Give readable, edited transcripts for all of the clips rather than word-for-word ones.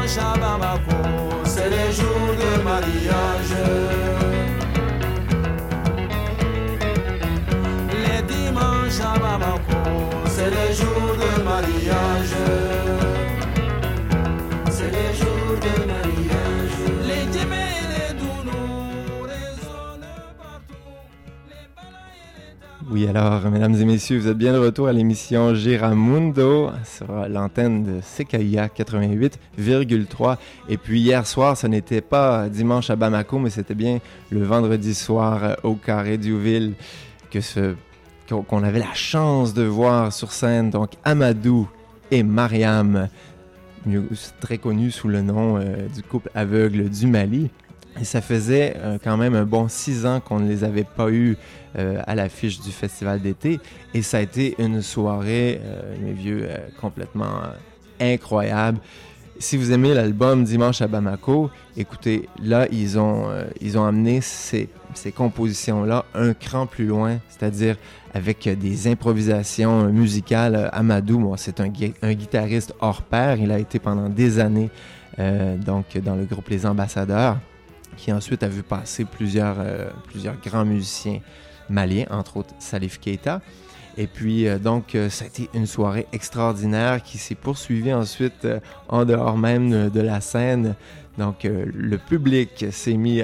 dimanches à Bamako, c'est les jours de mariage. Les dimanches à Bamako, c'est les jours de mariage. C'est les jours de mariage. Les djemés et les dounous résonnent partout. Les balas et les tambours. Oui, alors, mesdames et messieurs, vous êtes bien de retour à l'émission Giramundo sur l'antenne de CKIA 88,3. Et puis hier soir, ce n'était pas dimanche à Bamako, mais c'était bien le vendredi soir au Carré Diouville qu'on avait la chance de voir sur scène. Donc, Amadou et Mariam, très connus sous le nom du couple aveugle du Mali. Et ça faisait quand même un bon 6 ans qu'on ne les avait pas eus à l'affiche du festival d'été. Et ça a été une soirée, mes vieux, complètement incroyable. Si vous aimez l'album Dimanche à Bamako, écoutez, là, ils ont amené ces compositions-là un cran plus loin, c'est-à-dire avec des improvisations musicales. Amadou, bon, c'est un guitariste hors pair. Il a été pendant des années donc dans le groupe Les Ambassadeurs, qui ensuite a vu passer plusieurs grands musiciens maliens, entre autres Salif Keita. Et puis, donc, ça a été une soirée extraordinaire qui s'est poursuivie ensuite en dehors même de la scène. Donc, le public s'est mis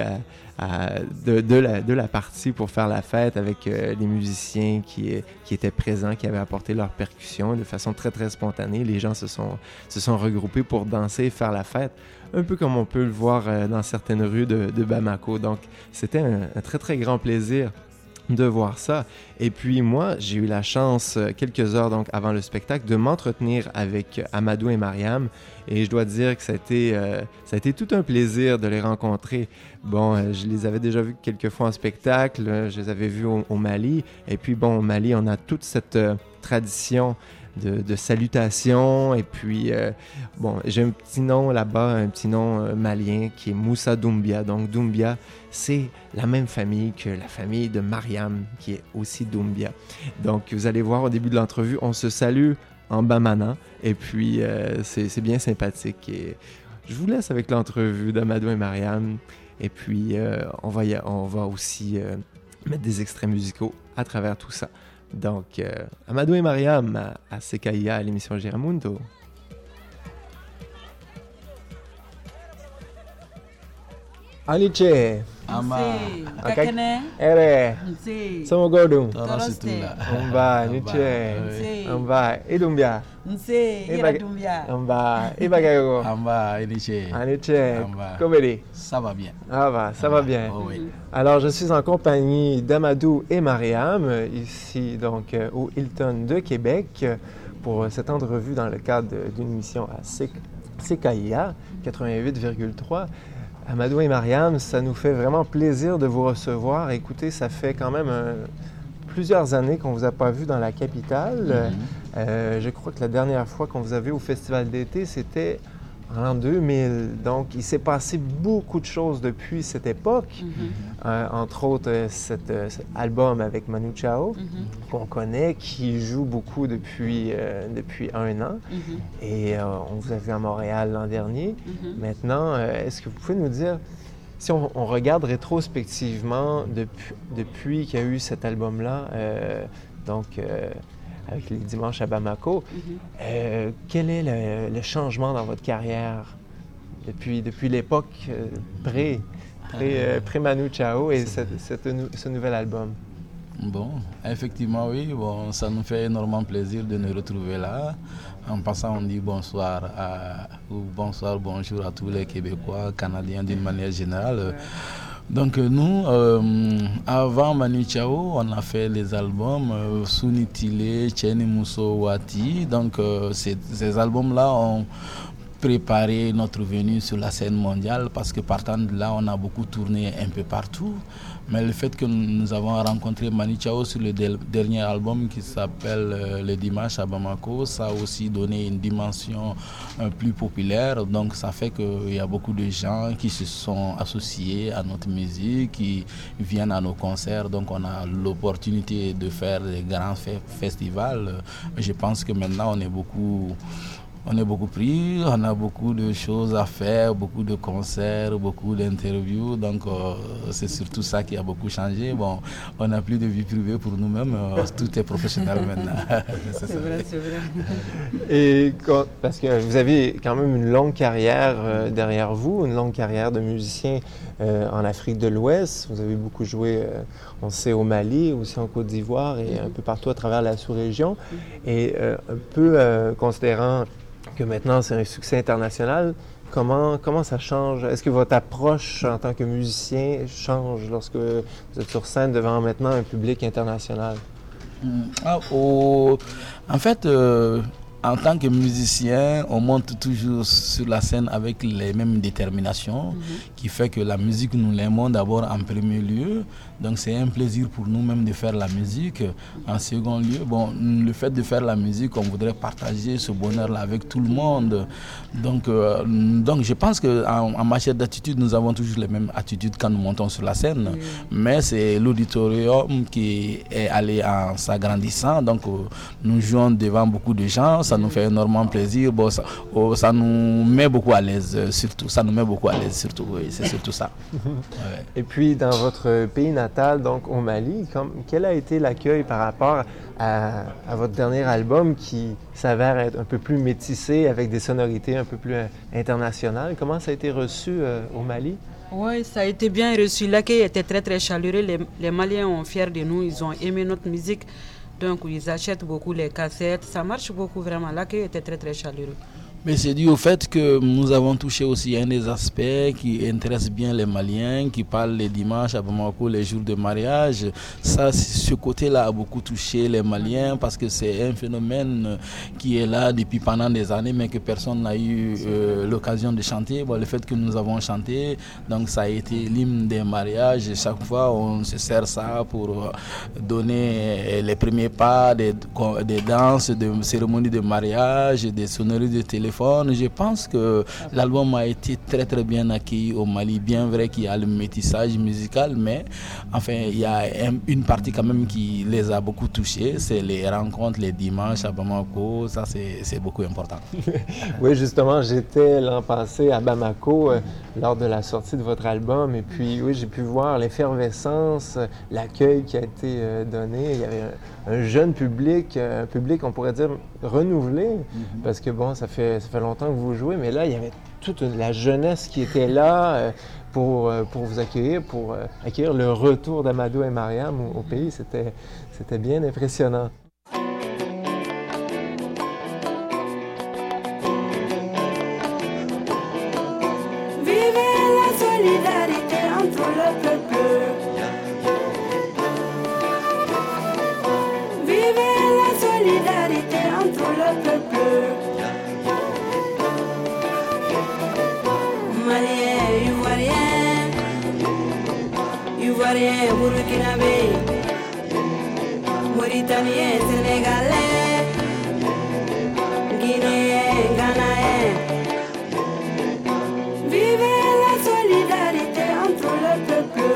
de la partie pour faire la fête avec les musiciens qui étaient présents, qui avaient apporté leurs percussions de façon très, très spontanée. Les gens se sont regroupés pour danser et faire la fête, un peu comme on peut le voir dans certaines rues de Bamako. Donc, c'était un très, très grand plaisir de voir ça. Et puis moi, j'ai eu la chance, quelques heures donc avant le spectacle, de m'entretenir avec Amadou et Mariam. Et je dois dire que ça a été tout un plaisir de les rencontrer. Bon, je les avais déjà vus quelques fois en spectacle, je les avais vus au Mali. Et puis bon, au Mali, on a toute cette tradition de salutations. Et puis, bon, j'ai un petit nom là-bas, un petit nom malien qui est Moussa Doumbia. Donc, Doumbia, c'est la même famille que la famille de Mariam, qui est aussi Doumbia. Donc, vous allez voir au début de l'entrevue, on se salue en bamana. Et puis, c'est bien sympathique. Et je vous laisse avec l'entrevue d'Amadou et Mariam. Et puis, on va aussi mettre des extraits musicaux à travers tout ça. Donc, Amadou et Mariam à CKIA, à l'émission Giramundo. Aniche, Ama. Kakene. Ere, Nse. Somogodum, Toroste. Amba, Niche, Nse. Amba, Idumbia, Nse. Ira Doumbia. Amba, Ibagayo, Amba, Eniche. Aniche, Amba. Komedi. Ça va bien. Ça va bien. Oh, oui. Alors, je suis en compagnie d'Amadou et Mariam, ici donc au Hilton de Québec, pour cette entrevue dans le cadre d'une émission à CKIA 88,3. Amadou et Mariam, ça nous fait vraiment plaisir de vous recevoir. Écoutez, ça fait quand même plusieurs années qu'on ne vous a pas vu dans la capitale. Je crois que la dernière fois qu'on vous a vu au Festival d'été, c'était en 2000. Donc, il s'est passé beaucoup de choses depuis cette époque. Entre autres, cet album avec Manu Chao, qu'on connaît, qui joue beaucoup depuis 1 an. Et on vous a vu à Montréal l'an dernier. Maintenant, est-ce que vous pouvez nous dire, si on regarde rétrospectivement depuis qu'il y a eu cet album-là, avec les dimanches à Bamako, quel est le changement dans votre carrière depuis l'époque pré-Manu Chao et ce nouvel album? Bon, effectivement, oui. Bon, ça nous fait énormément plaisir de nous retrouver là. En passant, on dit bonsoir bonjour à tous les Québécois, Canadiens d'une manière générale. Donc nous, avant Manu Chao, on a fait les albums Sunitile, Cheni Muso Wati. Donc ces albums-là ont préparé notre venue sur la scène mondiale parce que partant de là, on a beaucoup tourné un peu partout. Mais le fait que nous avons rencontré Manu Chao sur le dernier album qui s'appelle Le Dimanche à Bamako, ça a aussi donné une dimension plus populaire. Donc ça fait qu'il y a beaucoup de gens qui se sont associés à notre musique, qui viennent à nos concerts. Donc on a l'opportunité de faire des grands festivals. Je pense que maintenant on est beaucoup on est beaucoup pris, on a beaucoup de choses à faire, beaucoup de concerts, beaucoup d'interviews. Donc, c'est surtout ça qui a beaucoup changé. Bon, on n'a plus de vie privée pour nous-mêmes, tout est professionnel maintenant. C'est vrai. Et parce que vous avez quand même une longue carrière derrière vous, une longue carrière de musicien en Afrique de l'Ouest. Vous avez beaucoup joué, on sait, au Mali, aussi en Côte d'Ivoire et un peu partout à travers la sous-région. Et un peu considérant que maintenant c'est un succès international, comment ça change? Est-ce que votre approche en tant que musicien change lorsque vous êtes sur scène devant maintenant un public international? En fait, en tant que musicien, on monte toujours sur la scène avec les mêmes déterminations, qui fait que la musique, nous l'aimons d'abord en premier lieu. Donc c'est un plaisir pour nous-mêmes de faire la musique. En second lieu, le fait de faire la musique, on voudrait partager ce bonheur-là avec tout le monde. Donc je pense qu'en matière d'attitude, nous avons toujours les mêmes attitudes quand nous montons sur la scène. Mais c'est l'auditorium qui est allé en s'agrandissant. Donc nous jouons devant beaucoup de gens. Ça nous fait énormément plaisir. Ça nous met beaucoup à l'aise, surtout. Ça nous met beaucoup à l'aise, surtout. Oui, c'est surtout ça. Ouais. Et puis, dans votre pays natal, donc au Mali, quel a été l'accueil par rapport à votre dernier album qui s'avère être un peu plus métissé, avec des sonorités un peu plus internationales? Comment ça a été reçu au Mali? Oui, ça a été bien reçu. L'accueil était très, très chaleureux. Les Maliens ont fiers de nous. Ils ont aimé notre musique. Donc, ils achètent beaucoup les cassettes. Ça marche beaucoup, vraiment. L'accueil était très, très chaleureux. Mais c'est dû au fait que nous avons touché aussi un des aspects qui intéresse bien les Maliens, qui parlent les dimanches à Bamako, les jours de mariage. Ça, ce côté-là a beaucoup touché les Maliens parce que c'est un phénomène qui est là depuis pendant des années, mais que personne n'a eu l'occasion de chanter. Le fait que nous avons chanté, donc ça a été l'hymne des mariages. Et chaque fois, on se sert ça pour donner les premiers pas des danses, des cérémonies de mariage, des sonneries de téléphone. Je pense que l'album a été très très bien accueilli au Mali. Bien vrai qu'il y a le métissage musical, mais enfin il y a une partie quand même qui les a beaucoup touchés. C'est les rencontres les dimanches à Bamako. Ça c'est beaucoup important. Oui, justement, j'étais l'an passé à Bamako lors de la sortie de votre album. Et puis oui, j'ai pu voir l'effervescence, l'accueil qui a été donné. Il y avait un jeune public, un public on pourrait dire renouvelé, parce que ça fait longtemps que vous jouez, mais là il y avait toute la jeunesse qui était là pour vous accueillir, pour accueillir le retour d'Amadou et Mariam au pays. C'était bien impressionnant. Burkinabé, Mauritanien, Sénégalais, Guinéen, Ghanaien. Vivez la solidarité entre le peuple.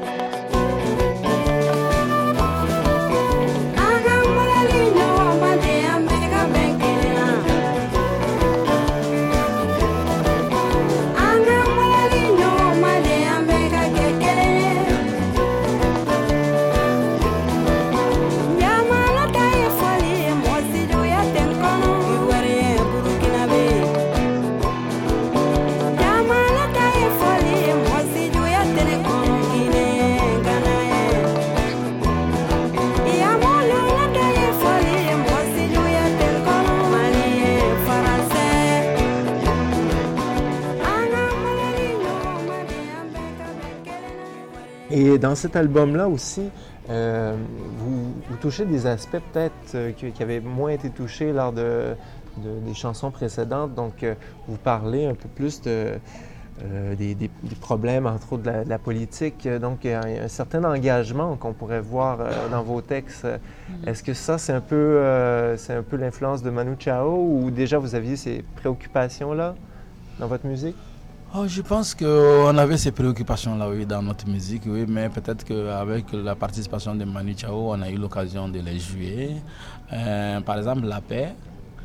Et dans cet album-là aussi, vous touchez des aspects peut-être qui avaient moins été touchés lors des chansons précédentes. Donc, vous parlez un peu plus des problèmes, entre autres de la politique. Donc, il y a un certain engagement qu'on pourrait voir dans vos textes. Est-ce que ça, c'est un peu l'influence de Manu Chao, ou déjà vous aviez ces préoccupations-là dans votre musique? Je pense qu'on avait ces préoccupations-là, oui, dans notre musique, oui, mais peut-être qu'avec la participation de Manu Chao, on a eu l'occasion de les jouer. Par exemple, La Paix,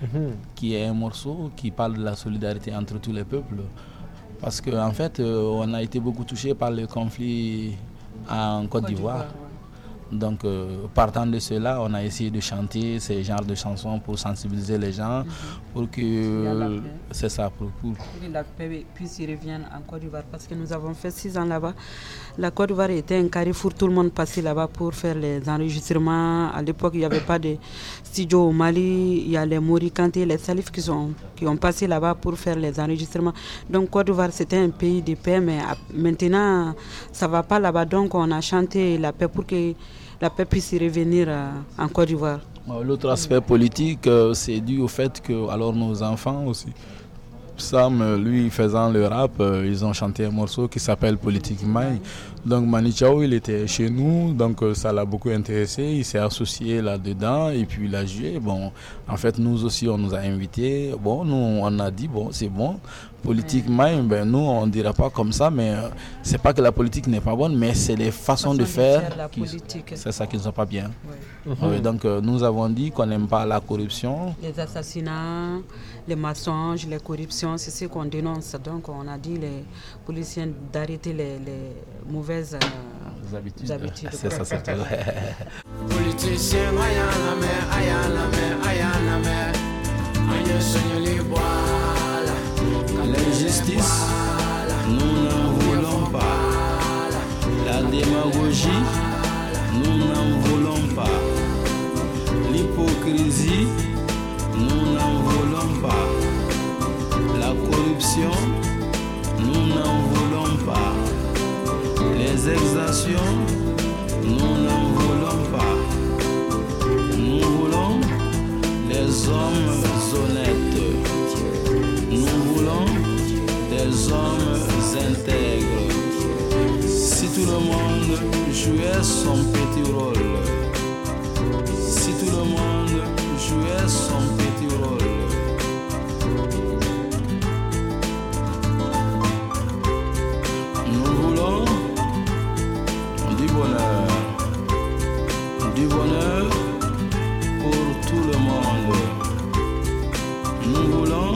qui est un morceau qui parle de la solidarité entre tous les peuples. Parce qu'en fait, on a été beaucoup touché par le conflit en Côte d'Ivoire. Donc, partant de cela, on a essayé de chanter ces genres de chansons pour sensibiliser les gens, pour que c'est ça, pour que la paix puisse y revenir en Côte d'Ivoire. Parce que nous avons fait 6 ans là-bas. La Côte d'Ivoire était un carrefour, tout le monde passait là-bas pour faire les enregistrements. À l'époque, il n'y avait pas de studio au Mali. Il y a les Mori Kanté, les Salif qui ont passé là-bas pour faire les enregistrements. Donc, Côte d'Ivoire, c'était un pays de paix, mais maintenant, ça ne va pas là-bas. Donc, on a chanté la paix pour que la paix puisse y revenir en Côte d'Ivoire. L'autre aspect politique, c'est dû au fait que alors nos enfants aussi, Sam, lui, faisant le rap, ils ont chanté un morceau qui s'appelle Politique Mai. Donc Manu Chao, il était chez nous, donc ça l'a beaucoup intéressé, il s'est associé là-dedans et puis il a joué. Bon, en fait, nous aussi, on nous a invités. Bon, nous, on a dit, bon, c'est bon. Politique Mai, ben, nous, on ne dira pas comme ça, mais c'est pas que la politique n'est pas bonne, mais c'est les façons de faire c'est ça qui ne sont pas bien. Ouais. Donc, nous avons dit qu'on n'aime pas la corruption. Les assassinats, les mensonges, les corruptions, c'est ce qu'on dénonce. Donc, on a dit les policiers d'arrêter les mauvaises habitudes. C'est ça, c'est tout. Politicien, l'injustice, nous n'en voulons pas. La démagogie, nous n'en voulons pas. L'hypocrisie, nous n'en voulons pas. La corruption, nous n'en voulons pas. Les exactions, nous n'en voulons pas. Nous voulons des hommes honnêtes. Nous voulons des hommes intègres. Si tout le monde jouait son petit rôle, si tout le monde jouait son petit rôle, nous voulons du bonheur pour tout le monde. Nous voulons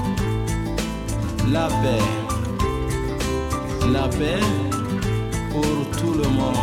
la paix pour tout le monde.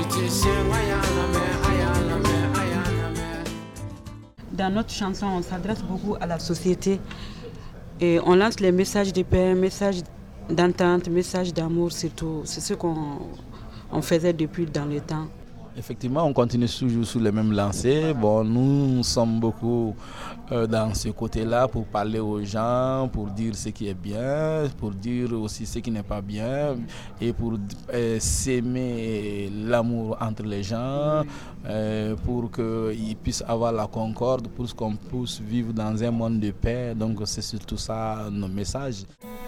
Dans notre chanson, on s'adresse beaucoup à la société et on lance les messages de paix, messages d'entente, messages d'amour, surtout. C'est ce qu'on faisait depuis dans le temps. Effectivement, on continue toujours sur les mêmes lancers. Bon, nous sommes beaucoup dans ce côté-là pour parler aux gens, pour dire ce qui est bien, pour dire aussi ce qui n'est pas bien et pour s'aimer l'amour entre les gens, pour qu'ils puissent avoir la concorde, pour qu'on puisse vivre dans un monde de paix. Donc, c'est surtout ça nos messages.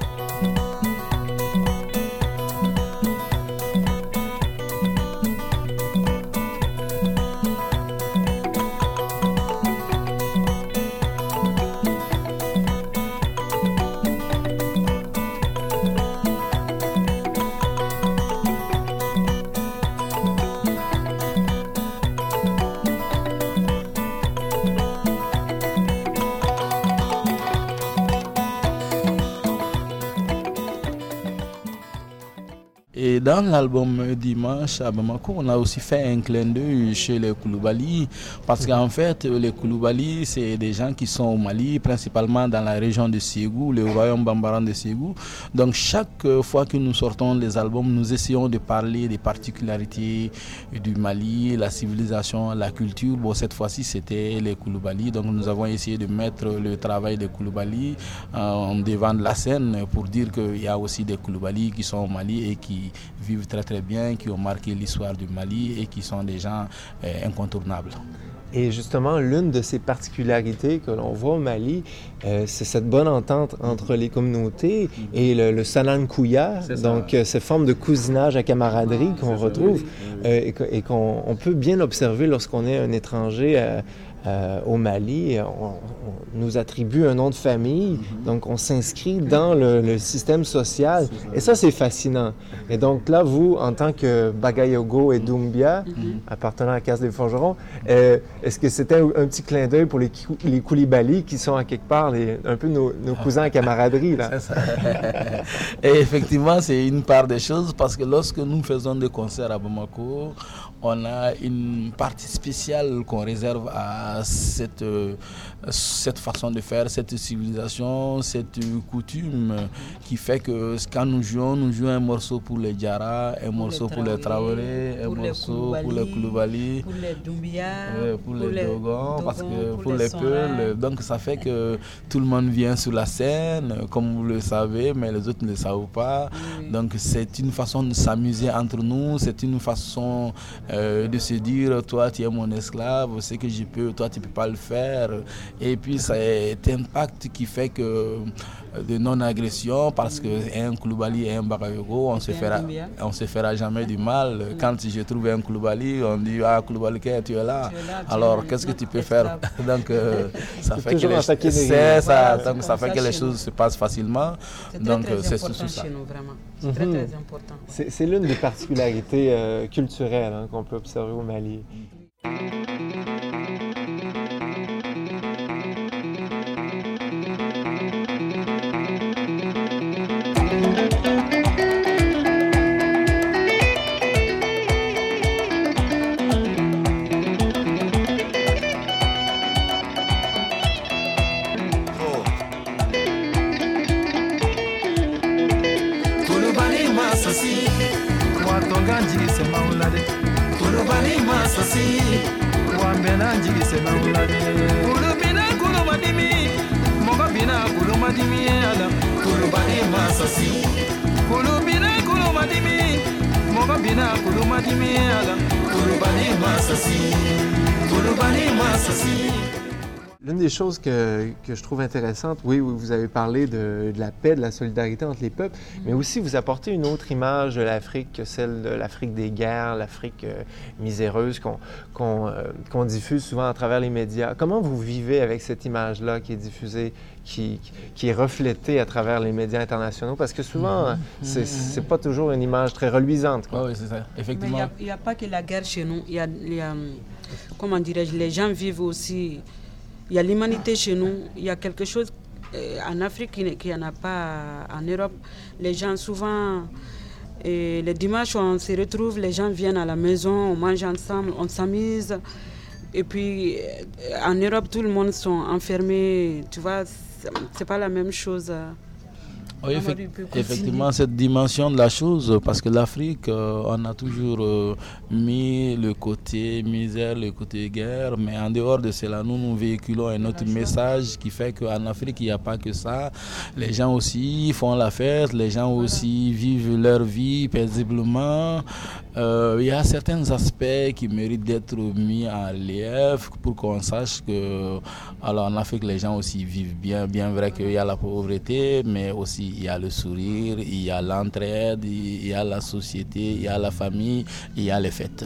Et dans l'album Dimanche à Bamako, on a aussi fait un clin d'œil chez les Koulibaly, parce qu'en fait, les Koulibaly, c'est des gens qui sont au Mali, principalement dans la région de Ségou, le royaume bambaran de Ségou. Donc chaque fois que nous sortons les albums, nous essayons de parler des particularités du Mali, la civilisation, la culture. Bon, cette fois-ci, c'était les Koulibaly, donc nous avons essayé de mettre le travail des Koulibaly en devant de la scène pour dire qu'il y a aussi des Koulibaly qui sont au Mali et qui vivent très très bien, qui ont marqué l'histoire du Mali et qui sont des gens incontournables. Et justement, l'une de ces particularités que l'on voit au Mali, c'est cette bonne entente entre les communautés et le Sanan Kouya, donc ces formes de cousinage à camaraderie qu'on retrouve et qu'on peut bien observer lorsqu'on est un étranger au Mali, on nous attribue un nom de famille, donc on s'inscrit dans le système social. Et ça, c'est fascinant. Et donc là, vous, en tant que Bagayogo et Doumbia, appartenant à la Caste des Forgerons, est-ce que c'était un petit clin d'œil pour les Koulibaly, qui sont à quelque part un peu nos cousins à camaraderie, là? Et effectivement, c'est une part des choses, parce que lorsque nous faisons des concerts à Bamako, on a une partie spéciale qu'on réserve à cette façon de faire, cette civilisation, cette coutume qui fait que quand nous jouons un morceau pour les Diarra, un morceau pour les Traoré, un morceau pour les Koulibaly, pour les Doumbia, pour les Dogon, parce que pour les Peuls. Donc ça fait que tout le monde vient sur la scène, comme vous le savez, mais les autres ne le savent pas. Oui. Donc c'est une façon de s'amuser entre nous, c'est une façon de se dire, toi tu es mon esclave, ce que je peux, toi tu ne peux pas le faire. Et puis c'est un pacte qui fait que de non-agression, parce qu'un Koulibaly et un Bagayogo, on se fera jamais du mal. Quand je trouve un Koulibaly, on dit, ah Koulibaly, tu es là. Alors qu'est-ce que tu peux faire? Donc ça fait que ça fait que les choses se passent facilement. Donc c'est surtout ça. C'est très très important. C'est l'une des particularités culturelles qu'on peut observer au Mali. L'une des choses que je trouve intéressante, oui, vous avez parlé de la paix, de la solidarité entre les peuples, mais aussi vous apportez une autre image de l'Afrique que celle de l'Afrique des guerres, l'Afrique miséreuse qu'on diffuse souvent à travers les médias. Comment vous vivez avec cette image-là qui est diffusée, qui est reflétée à travers les médias internationaux? Parce que souvent, c'est pas toujours une image très reluisante, quoi. Oui, c'est ça, effectivement. Mais il n'y a pas que la guerre chez nous. Il y a comment dirais-je, les gens vivent aussi. Il y a l'humanité chez nous. Il y a quelque chose en Afrique qui n'y en a pas en Europe. Les gens souvent, les dimanches, on se retrouve, les gens viennent à la maison, on mange ensemble, on s'amuse. Et puis, en Europe, tout le monde sont enfermés. Tu vois, c'est pas la même chose. Oui, effectivement, cette dimension de la chose, parce que l'Afrique, on a toujours mis le côté misère, le côté guerre, mais en dehors de cela, nous véhiculons un autre message qui fait qu'en Afrique, il n'y a pas que ça. Les gens aussi font la fête, les gens aussi vivent leur vie paisiblement. Il y a certains aspects qui méritent d'être mis en relief pour qu'on sache que, alors en Afrique, les gens aussi vivent bien. Bien vrai qu'il y a la pauvreté, mais aussi il y a le sourire, il y a l'entraide, il y a la société, il y a la famille, il y a les fêtes.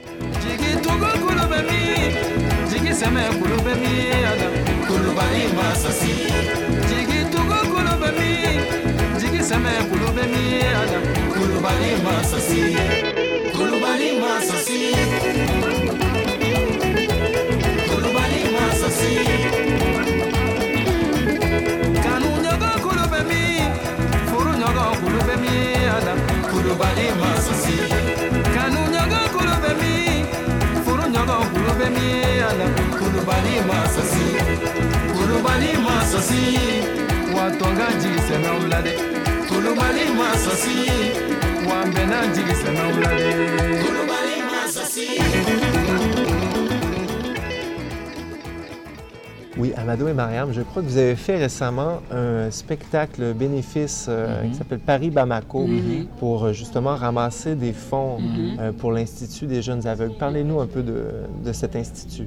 Oui, Amadou et Mariam, je crois que vous avez fait récemment un spectacle bénéfice qui s'appelle Paris-Bamako pour justement ramasser des fonds pour l'Institut des jeunes aveugles. Parlez-nous un peu de cet institut.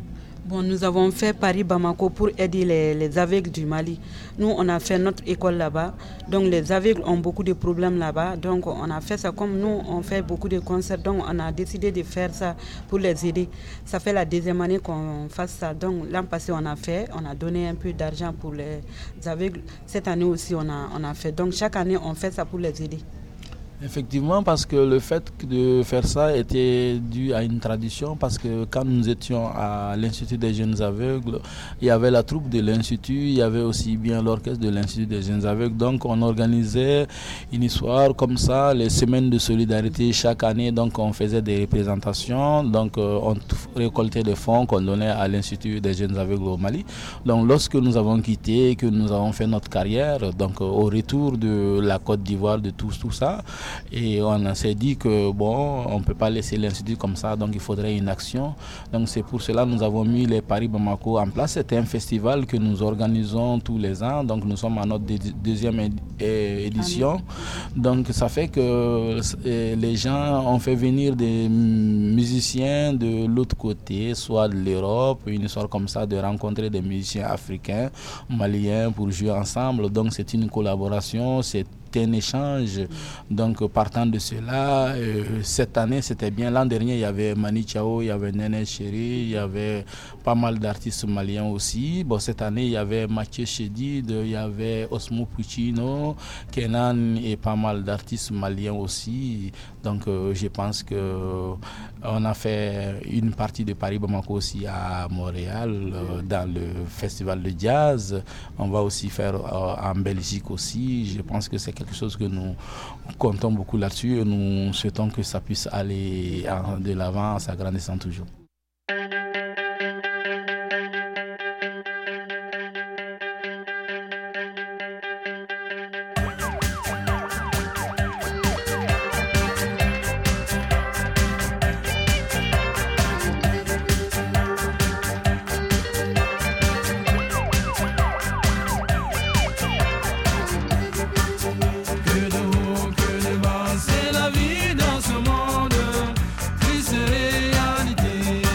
Bon, nous avons fait Paris-Bamako pour aider les aveugles du Mali. Nous, on a fait notre école là-bas. Donc, les aveugles ont beaucoup de problèmes là-bas. Donc, on a fait ça comme nous, on fait beaucoup de concerts. Donc, on a décidé de faire ça pour les aider. Ça fait la deuxième année qu'on fasse ça. Donc, l'an passé, on a donné un peu d'argent pour les aveugles. Cette année aussi, on a fait. Donc, chaque année, on fait ça pour les aider. Effectivement, parce que le fait de faire ça était dû à une tradition, parce que quand nous étions à l'Institut des jeunes aveugles, il y avait la troupe de l'Institut, il y avait aussi bien l'orchestre de l'Institut des jeunes aveugles, donc on organisait une histoire comme ça, les semaines de solidarité chaque année, donc on faisait des représentations, donc on récoltait des fonds qu'on donnait à l'Institut des jeunes aveugles au Mali. Donc lorsque nous avons quitté, que nous avons fait notre carrière, donc au retour de la Côte d'Ivoire, de tout ça, et on s'est dit que bon, on ne peut pas laisser l'Institut comme ça, donc il faudrait une action. Donc c'est pour cela que nous avons mis les Paris Bamako en place. C'est un festival que nous organisons tous les ans, donc nous sommes à notre deuxième édition. Donc ça fait que les gens ont fait venir des musiciens de l'autre côté, soit de l'Europe, une histoire comme ça de rencontrer des musiciens africains, maliens pour jouer ensemble. Donc c'est une collaboration, c'est un échange. Donc partant de cela, cette année c'était bien. L'an dernier il y avait Mani Chao, il y avait Nene Chéri, il y avait pas mal d'artistes maliens aussi. Bon, cette année il y avait Mathieu Chédid, il y avait Osmo Puccino, Kenan et pas mal d'artistes maliens aussi. Donc je pense que on a fait une partie de Paris Bamako aussi à Montréal dans le festival de jazz. On va aussi faire en Belgique aussi. Je pense que c'est quelque chose que nous comptons beaucoup là-dessus et nous souhaitons que ça puisse aller de l'avant en s'agrandissant toujours. C'est la vie dans ce monde, triste réalité.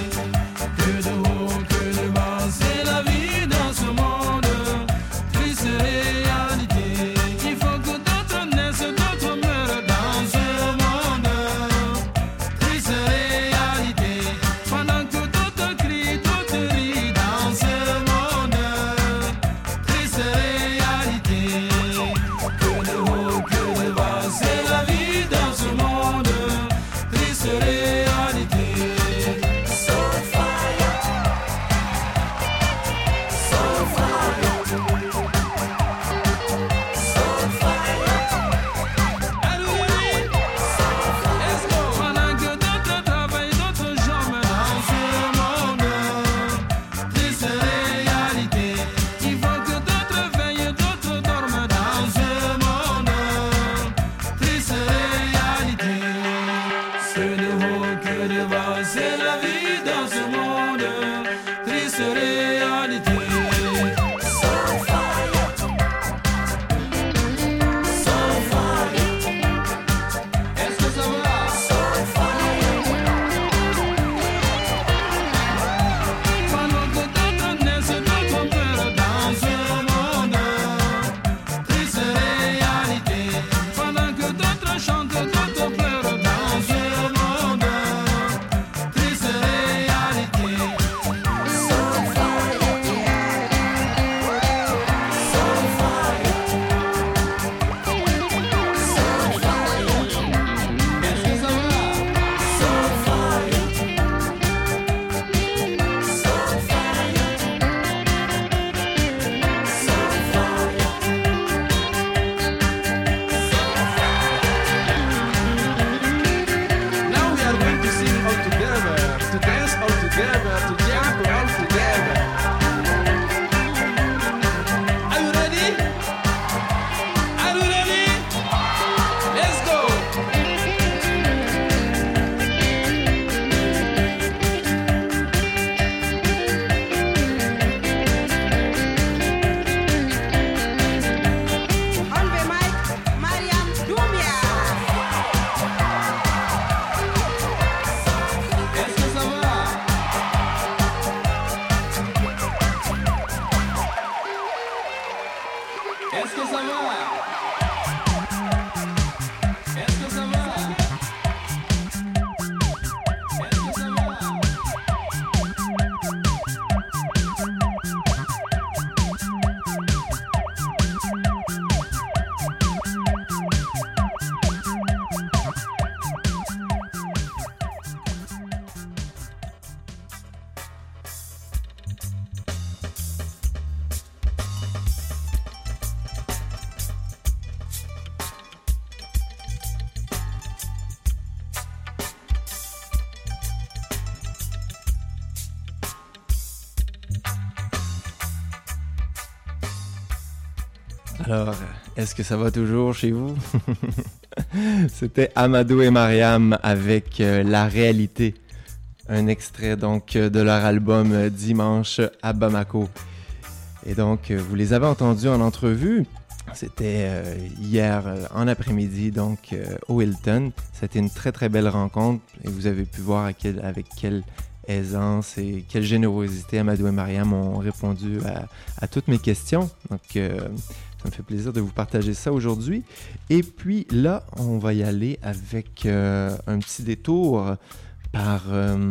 Alors, est-ce que ça va toujours chez vous? C'était Amadou et Mariam avec La Réalité, un extrait donc de leur album Dimanche à Bamako. Et donc, vous les avez entendus en entrevue. C'était hier en après-midi, donc au Hilton. C'était une très très belle rencontre et vous avez pu voir avec quelle aisance et quelle générosité Amadou et Mariam ont répondu à toutes mes questions. Donc, ça me fait plaisir de vous partager ça aujourd'hui. Et puis là, on va y aller avec un petit détour par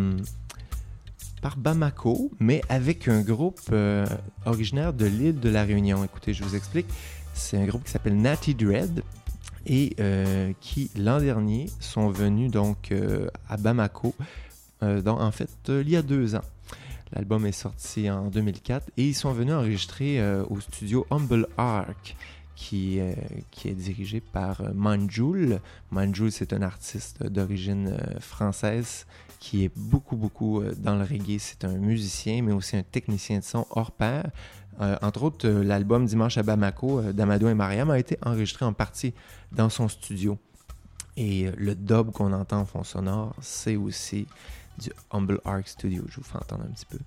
Bamako, mais avec un groupe originaire de l'île de la Réunion. Écoutez, je vous explique. C'est un groupe qui s'appelle Natty Dread et qui, l'an dernier, sont venus donc à Bamako, il y a 2 ans. L'album est sorti en 2004 et ils sont venus enregistrer au studio Humble Arc qui est dirigé par Manjoul. Manjoul, c'est un artiste d'origine française qui est beaucoup dans le reggae. C'est un musicien, mais aussi un technicien de son hors pair. Entre autres, l'album Dimanche à Bamako d'Amadou et Mariam a été enregistré en partie dans son studio. Et le dub qu'on entend en fond sonore, c'est aussi du Humble Arc Studio. Je vous fais entendre un petit peu.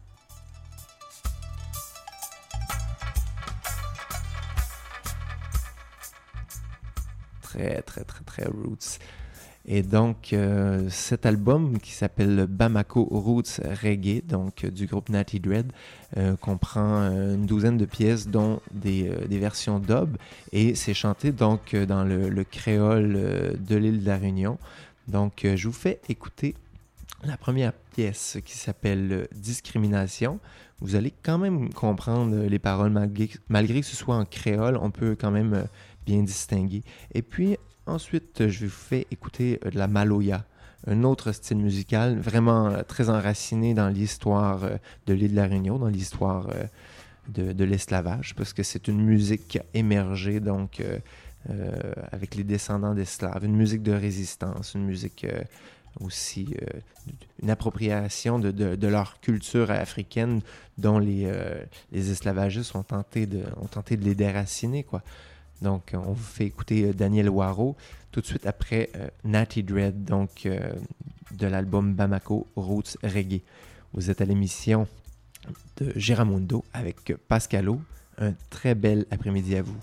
Très roots. Et donc, cet album qui s'appelle Bamako Roots Reggae, donc du groupe Natty Dread, comprend une douzaine de pièces, dont des versions dub, et c'est chanté donc dans le créole de l'île de la Réunion. Donc, je vous fais écouter la première pièce qui s'appelle Discrimination. Vous allez quand même comprendre les paroles, malgré que ce soit en créole, on peut quand même bien distinguer. Et puis, ensuite, je vous fais écouter de la maloya, un autre style musical vraiment très enraciné dans l'histoire de l'île de la Réunion, dans l'histoire de l'esclavage, parce que c'est une musique qui a émergé donc avec les descendants d'esclaves, une musique de résistance, une musique aussi une appropriation de leur culture africaine dont les esclavagistes ont tenté de les déraciner, quoi. Donc, on vous fait écouter Daniel Waro tout de suite après Natty Dread, donc de l'album Bamako Roots Reggae. Vous êtes à l'émission de Giramundo avec Pascalo. Un très bel après-midi à vous.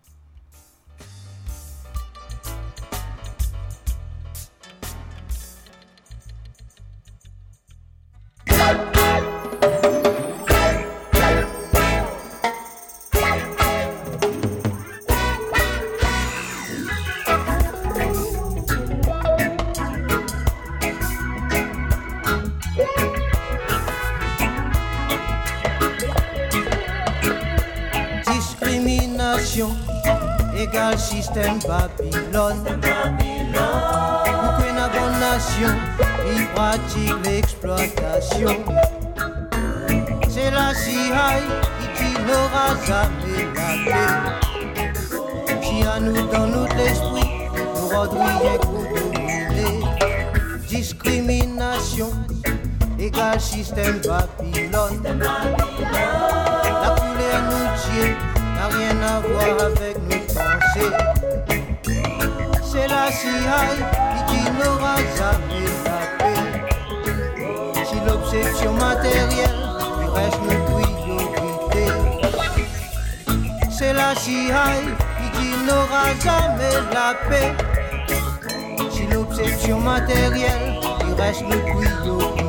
Égal système Babylone. Pour qu'une bonne nation, il pratique l'exploitation. C'est la CIA qui n'aura jamais la paix. Qui à nous dans notre esprit, nous redouiller pour dominer. Discrimination, égal système Babylone. La couleur nous tient, n'a rien à voir avec nos pensées. C'est la CIA qui n'aura jamais la paix. Si l'obsession matérielle lui reste nos priorités. C'est la CIA qui n'aura jamais la paix. Si l'obsession matérielle lui reste nos priorités.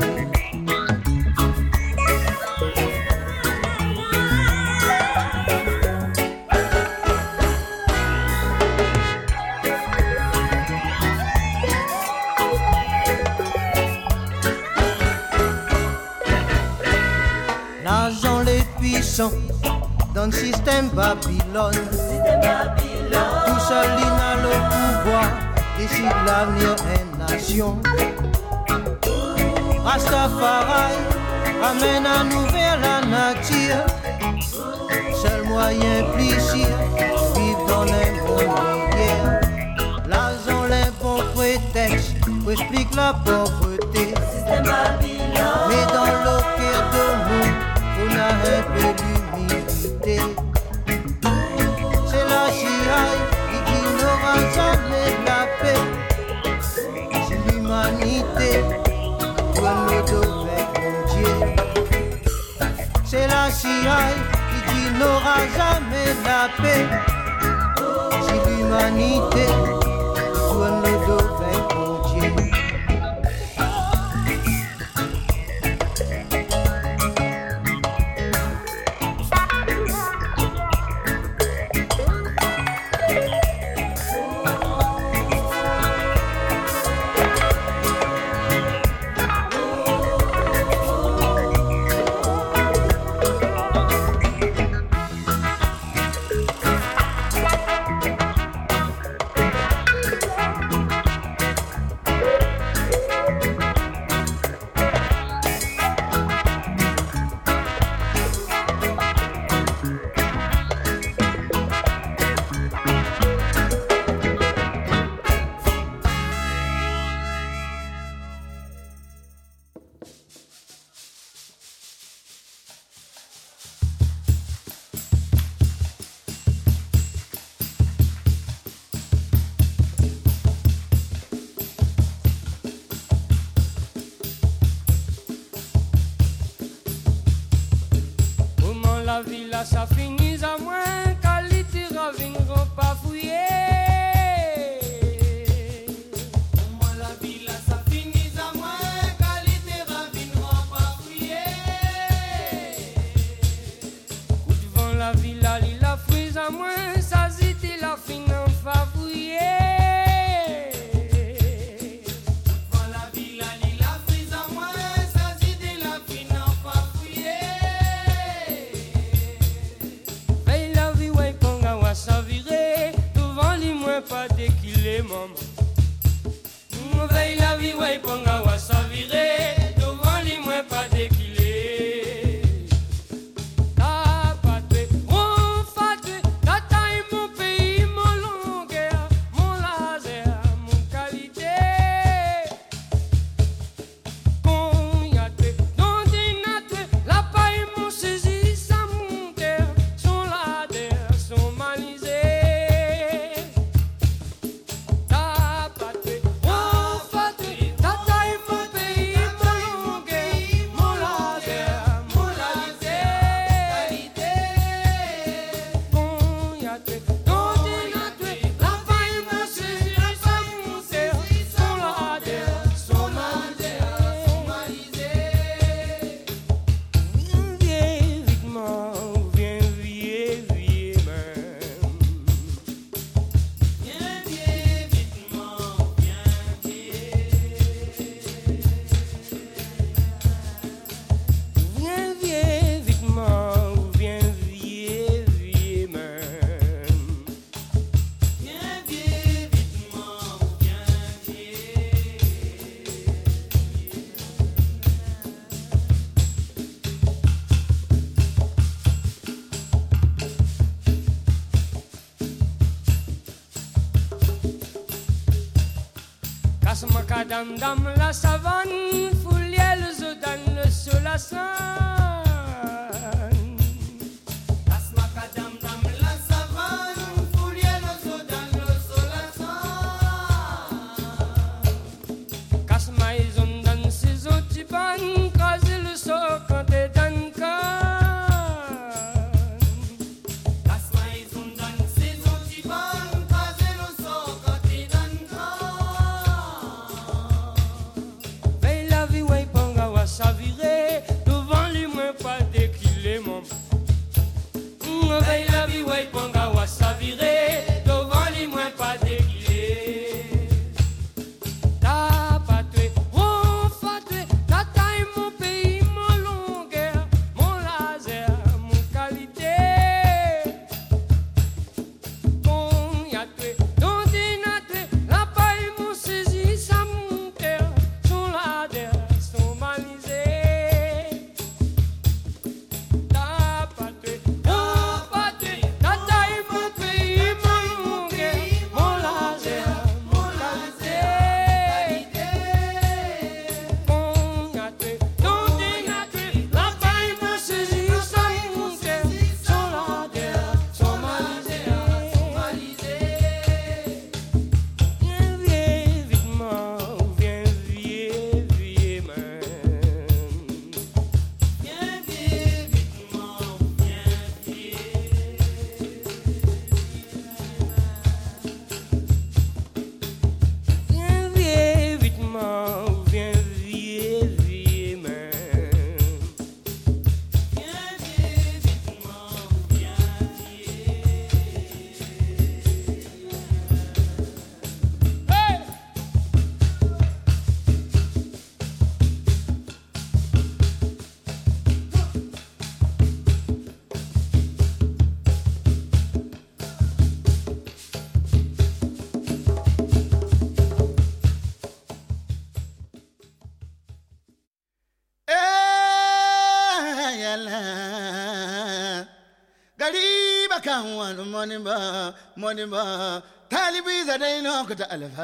Dans le système Babylone, tout seul il a le pouvoir, décide l'avenir des nations. Rastafari ramène à nous vers la nature. Seul moyen plaisir, vivre dans les mondes d'hier. L'argent, les bons prétextes, pour expliquer la pauvreté. Mais dans le cœur de nous, on a un peu d'humilité. jamais la paix. Si l'humanité doit nous donner mon Dieu, c'est la CIA qui n'aura jamais la paix. Si l'humanité doit nous donner mon Dieu. La ville ça finit à moins, qualité reviendront pas fouiller. Comment la ville ça finit à moins, qualité reviendront pas fouiller. Coup devant la ville, la frise à moins, ça zite la finance pas fouiller. Pas déquilé, maman. Nous veille la vie, ouais, ponga wa saviré. Devant lui, moi, pas déquilé. Ta patrie, mon fatue, ta taille, mon pays, mon longueur, mon laser, mon qualité. Qu'on y a tué, dans des nattes, la paille, mon saisi, ça mon cœur, son lader, son malisé. Macadam dam la savane, foulier le zodan le solassan. Las macadam dam la savane, foulier le zodan le solassan. Casse maison dans ses otiban, crase le soc quand t'es dans can. Casse maison dans ses otiban, crase le soc quand t'es dans can. Chaviré, devant lui, moi pas déquilé, mon. Veille la vie, ouais, ponga wa chaviré, devant lui, moi pas déquilé. Ta patrie, oh fatoué, ta taille, mon pays, mon longueur, mon laser, mon qualité. Bon, y'a tué, dans des nattes, la paille, mon saisi, ça mon cœur, son lader. Ta patrie, ta taille, can one money ba. Talibi za dai no kuta alfa.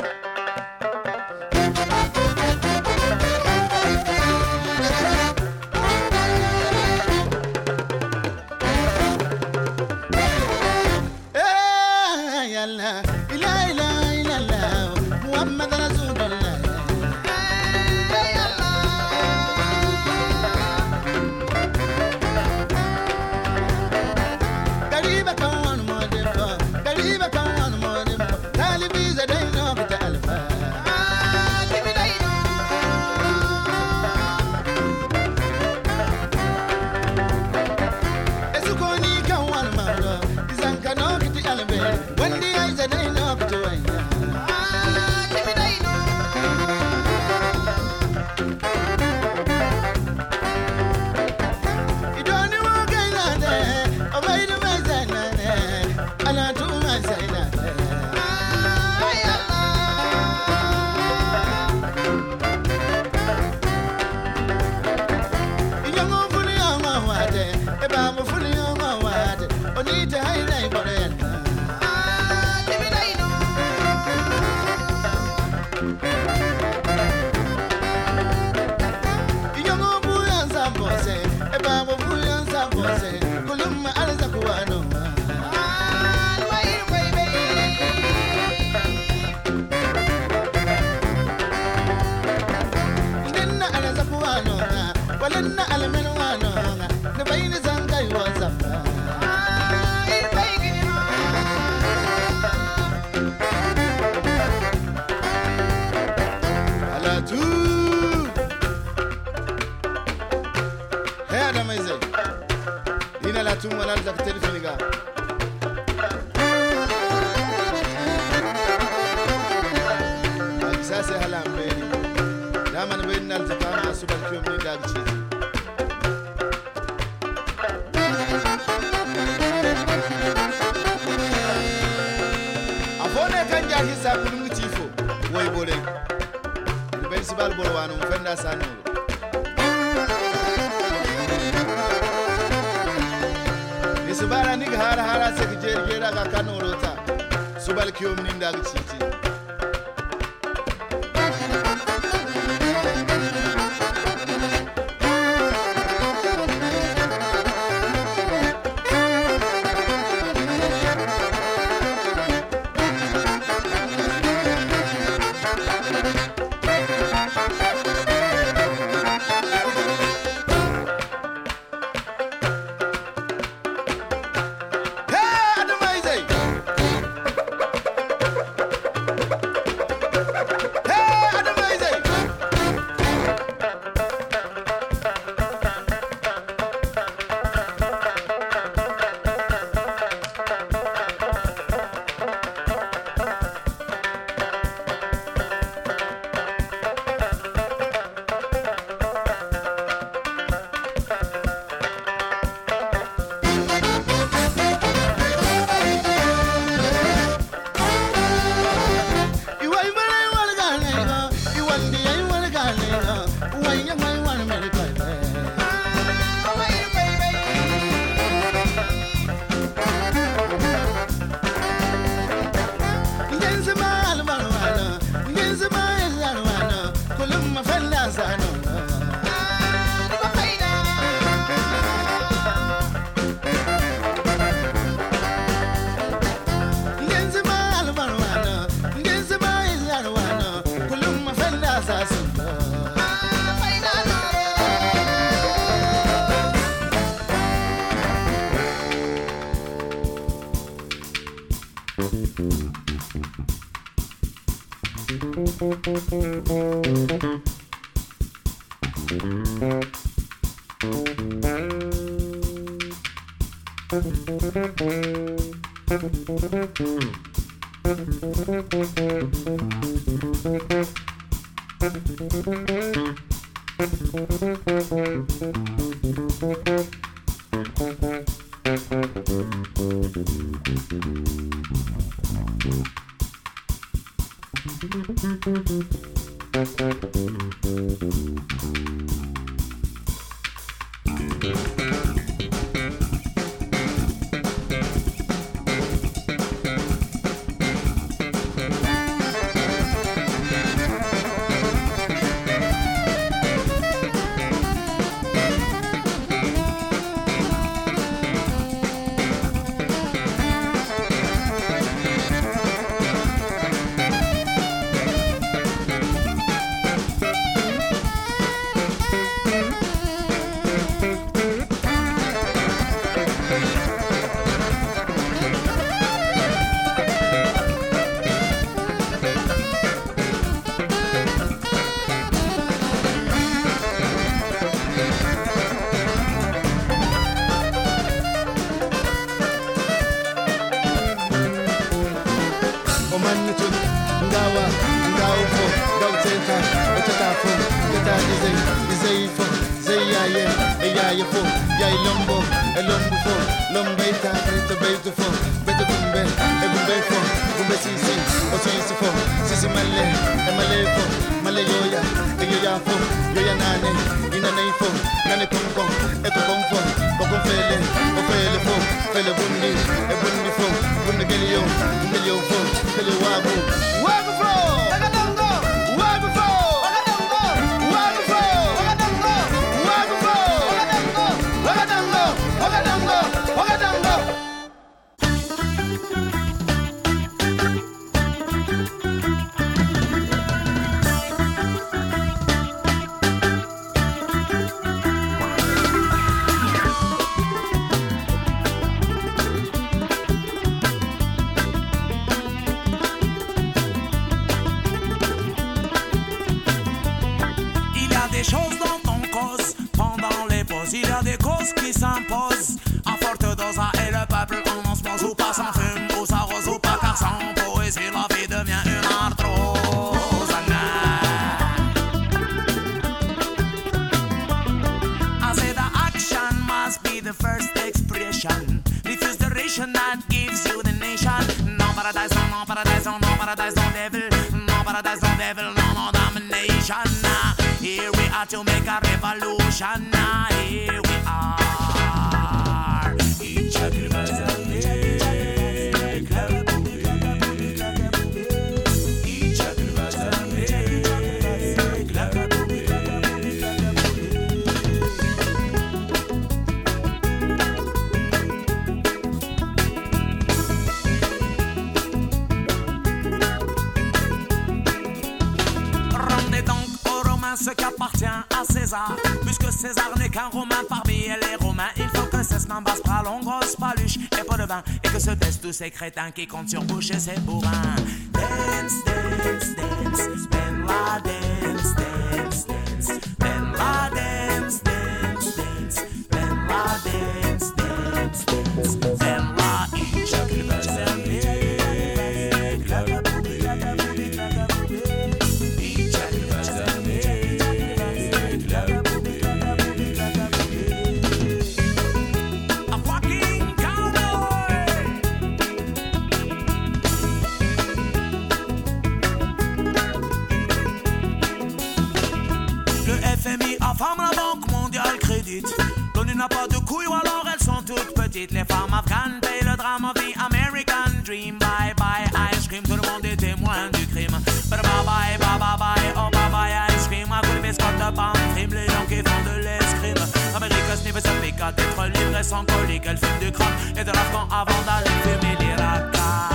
Yalla, ila ila ila la, Muhammad Rasulullah. Kariba kan modemba, kariba kan modemba. Talibi za dai no kuta alfa. Talibi dai no. Esukoni kan wal mawla, izanka no kuti albe. Wandi ai za dai no kuta wanya. Talibi dai no. Idoni wa gaina de, obaida mai zaina de, ala tu mai zaina de. Ay Allah. Iyango funi ama wade, eba mo funi ama wade, onita hai dai borena. Talibi dai no. Iyango buyan sambose, eba mo buyan sambose, kulumma arza kuwano. Inna arza kuwano, walanna almenu wano, ne bayni zangai wazamba. Ala tu. Hey Adam Isaac. Ina la tu wala za telefoni ga. Sasa hala mbele. Dama na mbele na zikana subal kiyo mni da bichi. Afone kanja hisa kulungu tifo. Woi bole. Ben sibal bolo wanu mfenda sana. Nisubara nig hara se gera ga kanorota. Subal kiyo mni da bichi. Hey Adam Isaac. Hey Adam Isaac. Iwai mara wal gane ga, iwandi ai wal gane ga, wai ya mai wan mere kai be. Ngenzi mal malwana, ngenzi mal malwana, kulum mafalla sanu. Ngenzi mal malwana, ngenzi mal malwana, kulum mafalla sasu. Omanitun, Ngawa, Ngawfo, Gautenta, Otatafo, Tata Izayfo, Zayaye, Ayayafo, Yailombo, Elombufo, Lombaita, Beitafo, Betabumbe, Ebumbefo, Bumbesisi, Osisifo, Sisimale, Emalefo, Malayoya, Eyafo, Yoyanane, Inaneifo, Nanepumpo, Ekopompo, Okonfele, Ofelefo, Felebundi, Ebundifo, Bundegelio, Bundeliofo, Telewabu, Wabufo, Wagadongo, Wabufo, Wagadongo, Wabufo, Wagadongo, Wabufo, Wagadongo, Wagadongo, Wagadongo, Wagadongo. Il y a des causes qui s'imposent à forte dose et le peuple en osmose ou pas sans fume ou s'arrose ou pas car sans poésie la vie devient une arthrose. I say the action must be the first expression. Refuse the ration that gives you the nation. No paradise, no paradise, no paradise, no devil. No paradise, no devil, no domination. Here we are to make a revolution. Here we are. Each other ce qui appartient à César. Puisque César n'est qu'un Romain parmi les Romains, il faut que cesse n'embasse pas long, grosse paluche et pas de vin, et que se taisent tous ces crétins qui comptent sur bouche et ses bourrins. Dance, dance, dance, Ben la dance, dance, dance, Ben la dance, dance, dance, Ben la dance, dance, dance, Ben la each of the Affame la Banque mondiale crédite. L'ONU n'a pas de couilles ou alors elles sont toutes petites. Les femmes afghanes payent le drame of the American dream. Bye bye ice cream, tout le monde est témoin du crime. Bye bye, bye bye bye, oh bye bye ice cream. À coup de biscotte de pomme crime, les gens qui font de l'escrime. Amérique sniff sa piquette, être livré sans colique. Elle fume du crack et de l'afghan avant d'aller fumer des racas.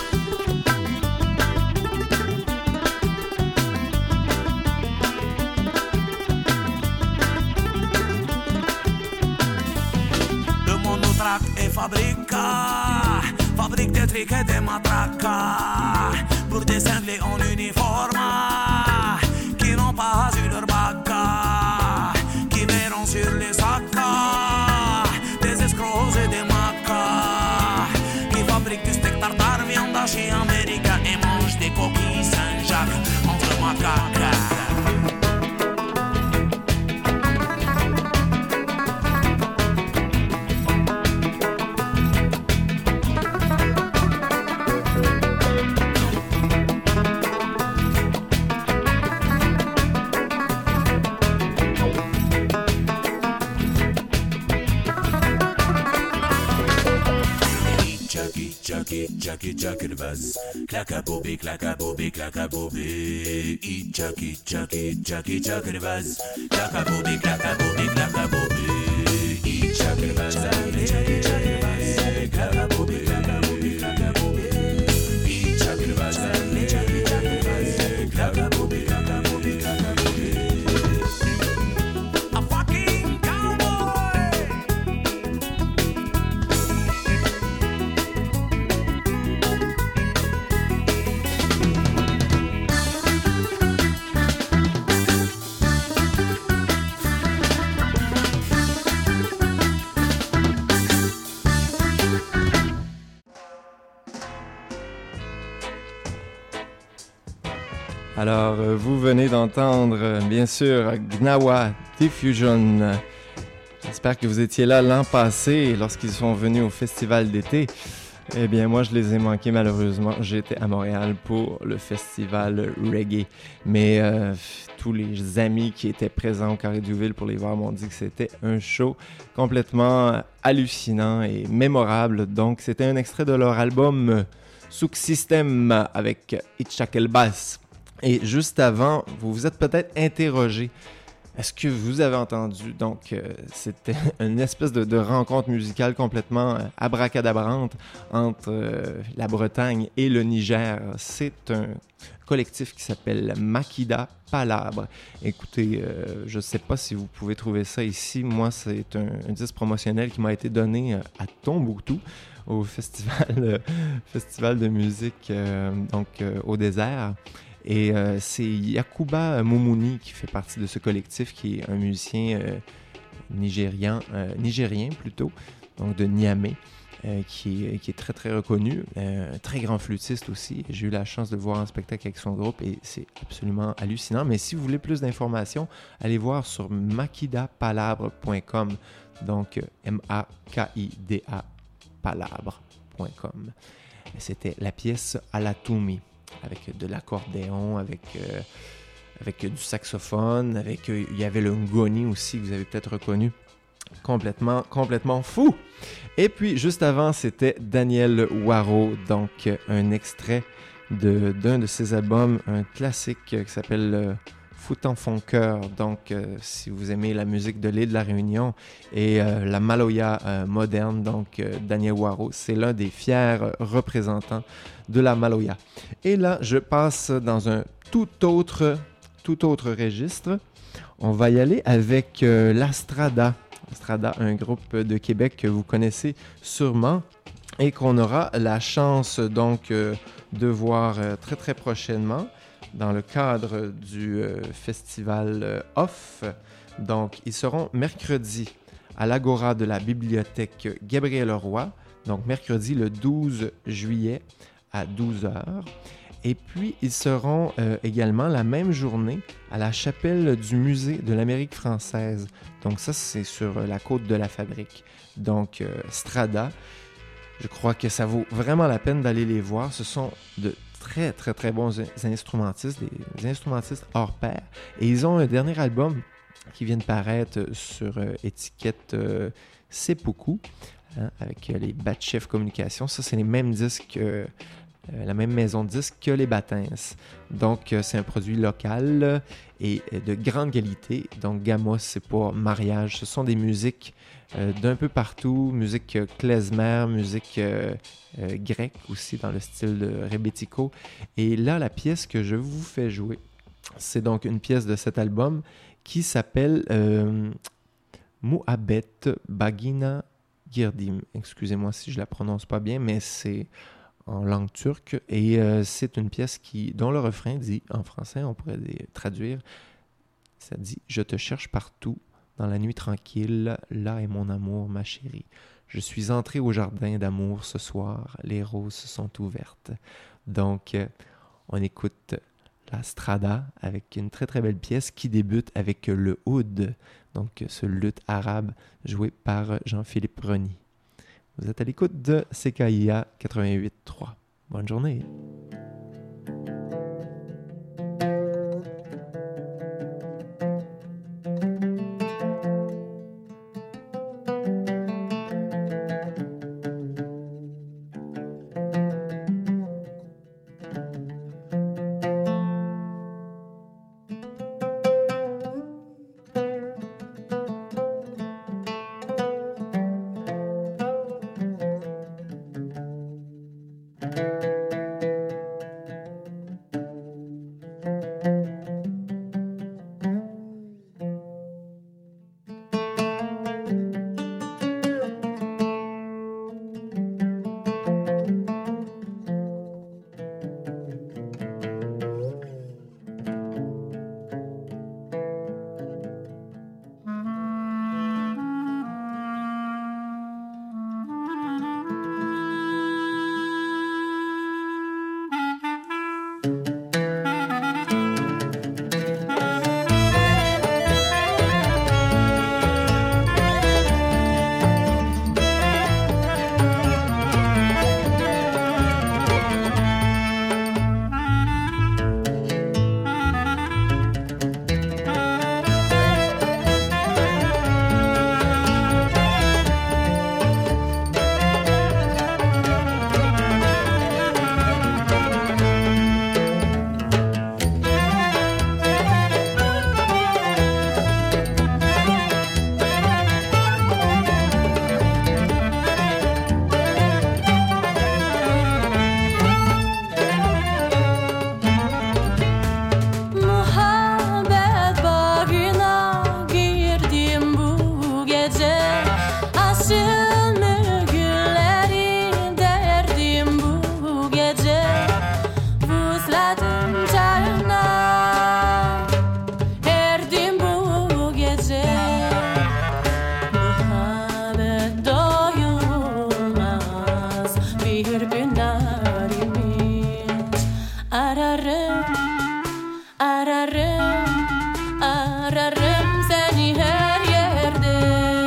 Et fabrique des triques et des matraques pour des cinglés en uniforme qui n'ont pas eu leur bac, qui verront sur les sacs des escrocs et des macas, qui fabriquent du steak tartare, viande hachée américain et mangent des coquilles Saint-Jacques entre macaques. Chucky, chucky the buzz. Clack-a-booby, clack-a-booby, clack-a-booby. Eat chucky, chucky, chucky, chucky the buzz. Clack-a-booby, clack-a-booby, clack-a-booby. Eat chucky the buzz. Chucky, chucky the buzz. Clack-a-booby, clack-a-booby, clack-a-booby. Eat chucky the buzz. Chucky, chucky the buzz. Clack-a-booby, clack-a-booby, clack-a-booby. A fucking cowboy. Alors, vous venez d'entendre, bien sûr, Gnawa Diffusion. J'espère que vous étiez là l'an passé lorsqu'ils sont venus au festival d'été. Eh bien, moi, je les ai manqués malheureusement. J'étais à Montréal pour le festival reggae. Mais tous les amis qui étaient présents au Carré du Ville pour les voir m'ont dit que c'était un show complètement hallucinant et mémorable. Donc, c'était un extrait de leur album Souk System avec Itchak El Bass. Et juste avant, vous vous êtes peut-être interrogé. Est-ce que vous avez entendu? Donc, c'était une espèce de rencontre musicale complètement abracadabrante entre la Bretagne et le Niger. C'est un collectif qui s'appelle Makida Palabre. Écoutez, je ne sais pas si vous pouvez trouver ça ici. Moi, c'est un disque promotionnel qui m'a été donné à Tombouctou, au festival de musique au désert. Et c'est Yakuba Moumouni qui fait partie de ce collectif, qui est un musicien nigérien plutôt, donc de Niamey, qui est très très reconnu, un très grand flûtiste aussi. J'ai eu la chance de le voir en spectacle avec son groupe et c'est absolument hallucinant. Mais si vous voulez plus d'informations, allez voir sur makidapalabre.com, donc M-A-K-I-D-A palabre.com. C'était la pièce Alatumi, avec de l'accordéon, avec du saxophone, il y avait le ngoni aussi, que vous avez peut-être reconnu. Complètement fou! Et puis, juste avant, c'était Daniel Waro, donc un extrait d'un de ses albums, un classique qui s'appelle Foutant Fond Cœur. Donc, si vous aimez la musique de l'île de la Réunion et la Maloya moderne, donc Daniel Waro, c'est l'un des fiers représentants de la Maloya. Et là, je passe dans un tout autre registre. On va y aller avec l'Astrada. L'Astrada, un groupe de Québec que vous connaissez sûrement et qu'on aura la chance donc de voir très très prochainement dans le cadre du festival Off. Donc, ils seront mercredi à l'Agora de la bibliothèque Gabriel Roy, donc mercredi le 12 juillet à 12h. Et puis, ils seront également la même journée à la chapelle du musée de l'Amérique française. Donc ça, c'est sur la côte de la Fabrique. Donc, Strada, je crois que ça vaut vraiment la peine d'aller les voir. Ce sont de très, très, très bons instrumentistes, des instrumentistes hors pair. Et ils ont un dernier album qui vient de paraître sur étiquette Seppuku, avec les Batchef Communications. Ça, c'est les mêmes disques... la même maison de disques que les Battins. Donc, c'est un produit local et de grande qualité. Donc, Gamos, c'est pas mariage. Ce sont des musiques d'un peu partout. Musique klezmer, musique grecque aussi, dans le style de rebetiko. Et là, la pièce que je vous fais jouer, c'est donc une pièce de cet album qui s'appelle Muhabet Bagina Girdim. Excusez-moi si je la prononce pas bien, mais c'est en langue turque, et c'est une pièce dont le refrain dit, en français, on pourrait traduire, ça dit « Je te cherche partout, dans la nuit tranquille, là est mon amour, ma chérie. Je suis entré au jardin d'amour ce soir, les roses sont ouvertes. » Donc, on écoute la Strada avec une très très belle pièce qui débute avec le oud, donc ce luth arabe joué par Jean-Philippe Reny. Vous êtes à l'écoute de CKIA 88.3. Bonne journée! Özledim çayına erdim bu gece. Muhabbet doyulmaz bir günlerimiz. Ararım, ararım, ararım seni her yerde.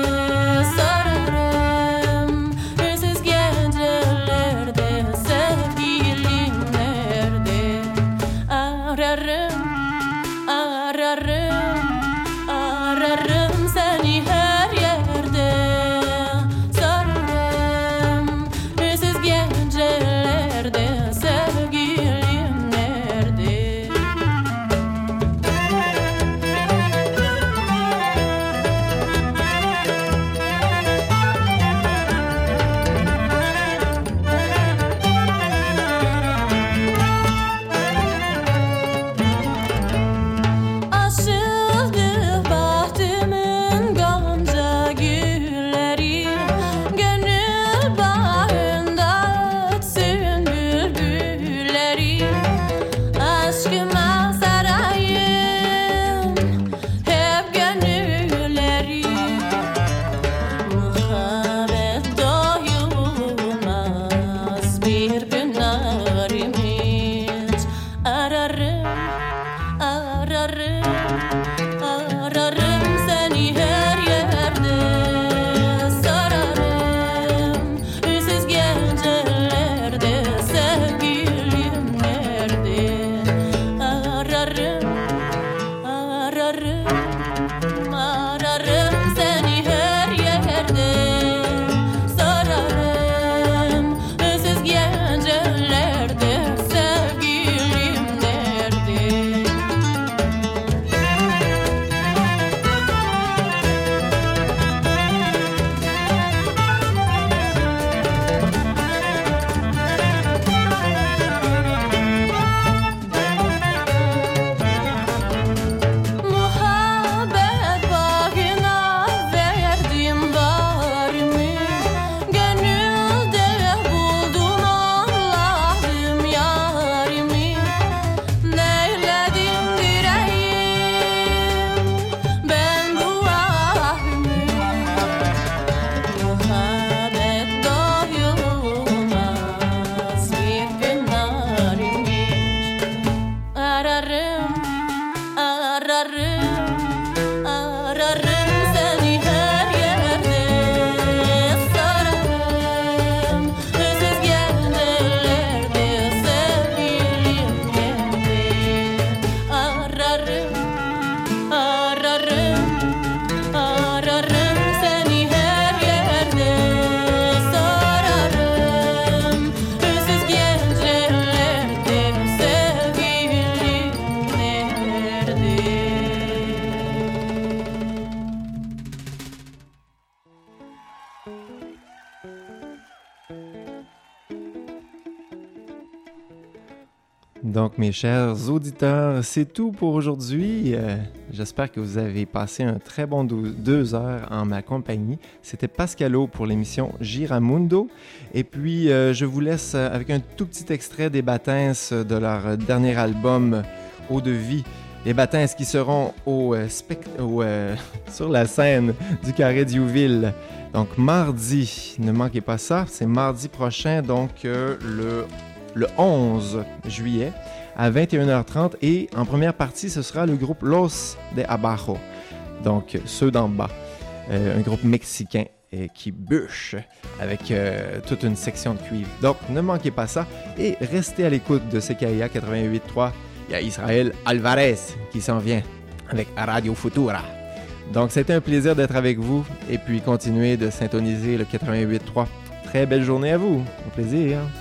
Sorarım ünsüz gecelerde, sevgilim nerede? Ararım, ararım, ararım seni her yerde. Sorarım ünsüz gecelerde, sevgilim nerede? Açıldı bahtimin gonca gülleri, gönül bağında ötsün bülbülleri. Aşkıma sarayım hep gönülleri. Muhabbet doyulmaz bir günlerimiz. Ararım, ararım, ararım seni her yerde. Sorarım ünsüz gecelerde, sevgilim nerede? Ararım, ararım, ararım seni her yerde. Sorarım ünsüz gecelerde, sevgilim nerede? Muhabbet bağına verdim varımı, gönülde buldum Allah'ım yarimi. Neyledim direyim ben bu ahımı. Muhabbet doyulmaz bir günlerimiz. Ararım, ararım, ararım seni her yerde. Sorarım ünsüz gecelerde, sevgilim nerede? Ararım, ararım, ararım seni her yerde. Sorarım ünsüz gecelerde, sevgilim nerede? Donc, mes chers auditeurs, c'est tout pour aujourd'hui. J'espère que vous avez passé un très bon 2 heures en ma compagnie. C'était Pascalo pour l'émission Giramundo. Et puis, je vous laisse avec un tout petit extrait des Battins de leur dernier album Eau de vie. Les Battins qui seront sur la scène du Carré Diouville. Donc, mardi, ne manquez pas ça, c'est mardi prochain, donc le 11 juillet à 21h30. Et en première partie, ce sera le groupe Los de Abajo, donc ceux d'en bas, un groupe mexicain qui bûche avec toute une section de cuivre. Donc, ne manquez pas ça et restez à l'écoute de CKIA 88.3. Il y a Israël Alvarez qui s'en vient avec Radio Futura. Donc, c'était un plaisir d'être avec vous et puis continuez de syntoniser le 88.3. Très belle journée à vous. Au plaisir.